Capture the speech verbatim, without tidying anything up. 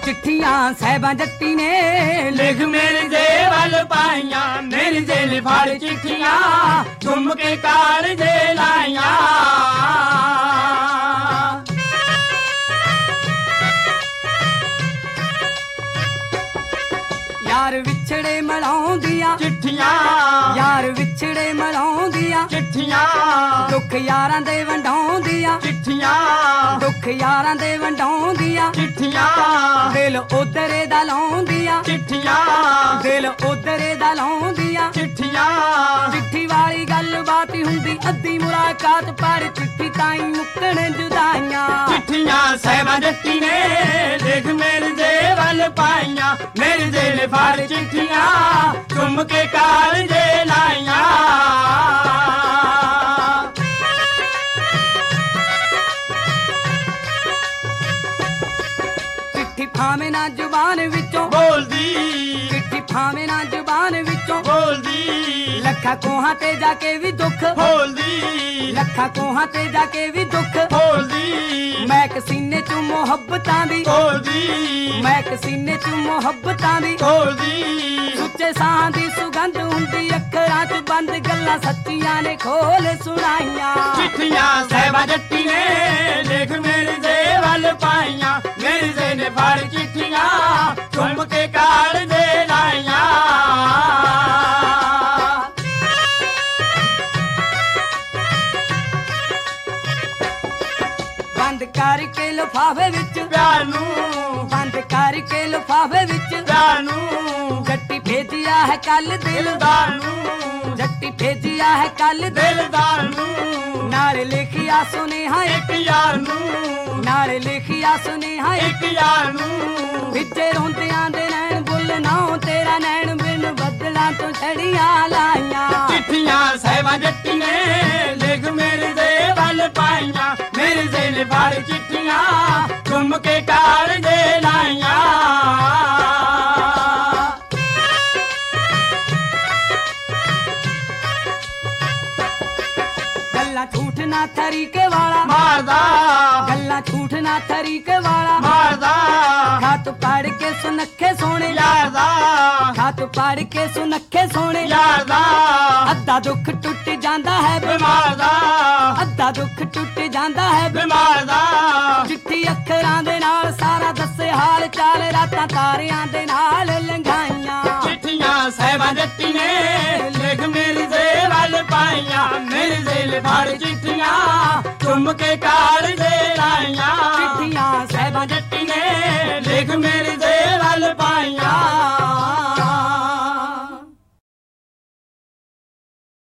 चिट्ठियां साहिबां जट्टी ने लिख मिर्जे वल पाइयां मिर्जे लिफाड़ चिट्ठियां चुम के कालजे लाइयां। यार विछड़े मलाउंदियां चिट्ठियां यार विछड़े मलाउंदियां चिट्ठियां दुख यारां दे वंडाउंदियां चिट्ठियां दुख यारां दे वंडाउंदियां चिट्ठियां दिल उधरे दा लाउंदियां चिट्ठियां दिल उधरे दा लाउंदियां चिट्ठियां चिट्ठी वाली गल बात हुंदी अद्धी मुलाकात पर चिट्ठी ताई मुक्कण जुदाइयां। चिट्ठियां साहिबां जट्टी ने लिख मिर्जे वल पाइयां मिर्जे लिफाड़ चिट्ठियां चुम के कालजे लाइयां। चिट्ठी भावे ना जुबान विचों बोलदी चिट्ठी भावे ना जुबान विचों बोलदी लखा कोहां ते जाके भी दुख बोलदी लखा कोहां ते जाके भी दुख बोलदी महक सीने चू मुहब्बतां दी बोलदी महक सीने चू मुहब्बतां दी बोलदी सुच्चे सां दी सुगंध हुंदी अखरां च बंद गल्लां सच्चियां ने खोल सुनाइयां। चिट्ठियां साहिबां जट्टी ने लिख मिर्जे वल पाइयां मिर्जे ने फाड़ चिट्ठियां चुम के कालजे लाइयां। बंद करके लिफाफे विच प्यार नू बंद करके लिफाफे विच प्यार नू जट्टी भेजिया है कल दिल दिलदार नू जट्टी भेजिया है कल दिल दिलदार नू नाल लिखिया सुनेहा एक यार नू नाल लिखिया सुनेहा एक यार नू विचे रोंदियां दे नैन बुल ना तेरा नैन बिन बदलां तो छड़ियां लाइयां। चिट्ठियां साहिबां जट्टी ने लिख मिर्जे वल पाइयां मिर्जे ने फाड़ चिट्ठियां चुम के कालजे लाइयां। गल्ला झूठ ना तरीके वाला मारदा गल्ला झूठ ना तरीके वाला मारदा खत पढ़ के सुनखे सोने यारदा खत पढ़ के सुनखे सोने यारदा अद्धा दुख टुट जांदा है बीमार दा अद्धा दुख टुट जांदा है बीमार दा चिट्ठी अखरां दे नाल सारा दसे हाल चाल रातां तारियां दे नाल लंघाइयां। चिट्ठियां साहिबां जट्टी ने लिख मिर्जे वल पाइयां मिर्जे लिफाड़ चिट्ठियां चुम के काल